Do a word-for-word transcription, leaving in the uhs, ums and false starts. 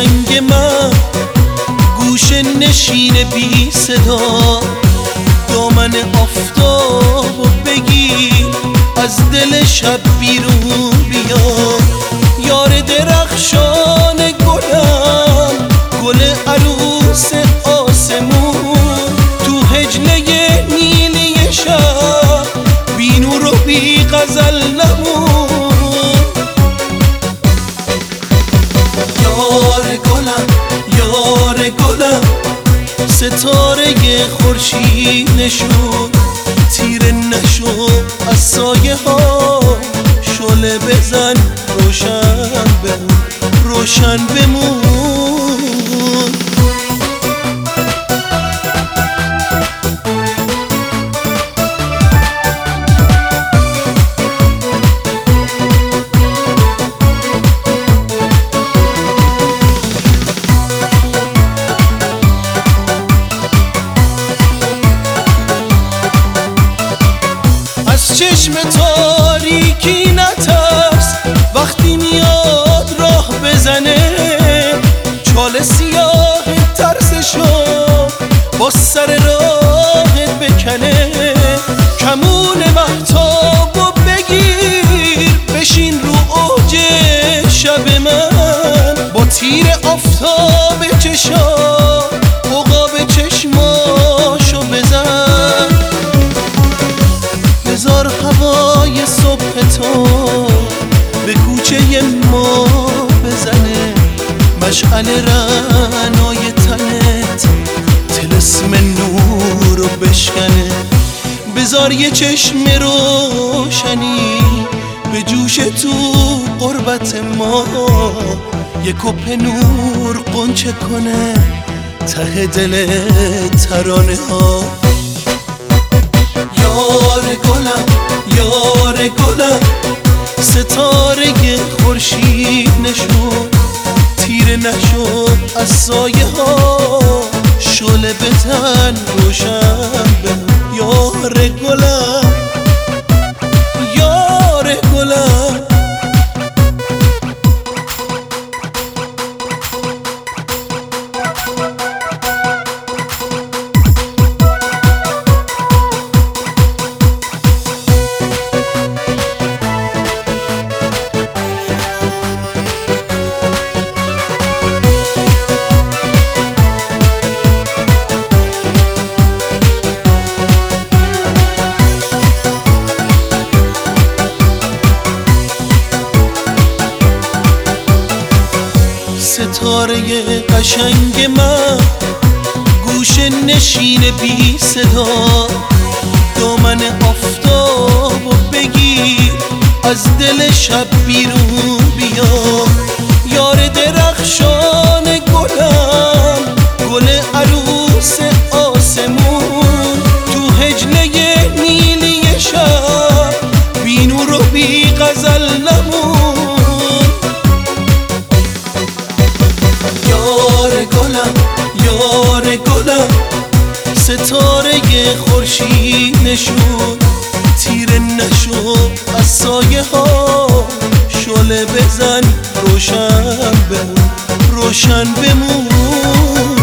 قشنگ من، گوشه نشین بی صدا، دامن آفتابو بگیر از دل شب بیرون بیا. یار درخشان گلم، گل عروس آسمون، تو هجله نیلی شب بی نور و بی غزل نمون. یار گلم یار گلم، ستاره خورشید نشون، تیره نشو از سایه ها، شعله بزن روشن بمون روشن بمون. از چشم تاریکی نترس، وقتی میاد راه بزنه، چاله سیاه ترسشو با سر راهت بکنه. کمون مهتابو بگیر بشین رو اوج شب من، با تیر آفتاب چشا عقاب چشماشو بزن. بذار هوای صبح تو به کوچه ما بزنه، مشعل رعنای تنت طلسم نور رو بشکنه. بذار یه چشم روشنی به جوش تو قربت ما، یه کپ نور قنچه کنه ته دل ترانه ها. یار گلم یار گلم، ستاره خورشید نشون، تیره نشو از سایه ها، شعله بزن روشن بمون. یار گلم یار گلم. ستاره قشنگ من، گوشه نشین بی صدا، دامن آفتابو بگیر از دل شب بیرون بیا. یار درخشان گلم، گل عروس آسمون، تو هجله نیلی شب بی نور و بی غزل نمون. یار گلم یار گلم، ستاره خورشید نشون، تیره نشو از سایه ها، شعله بزن روشن بمون روشن بمون.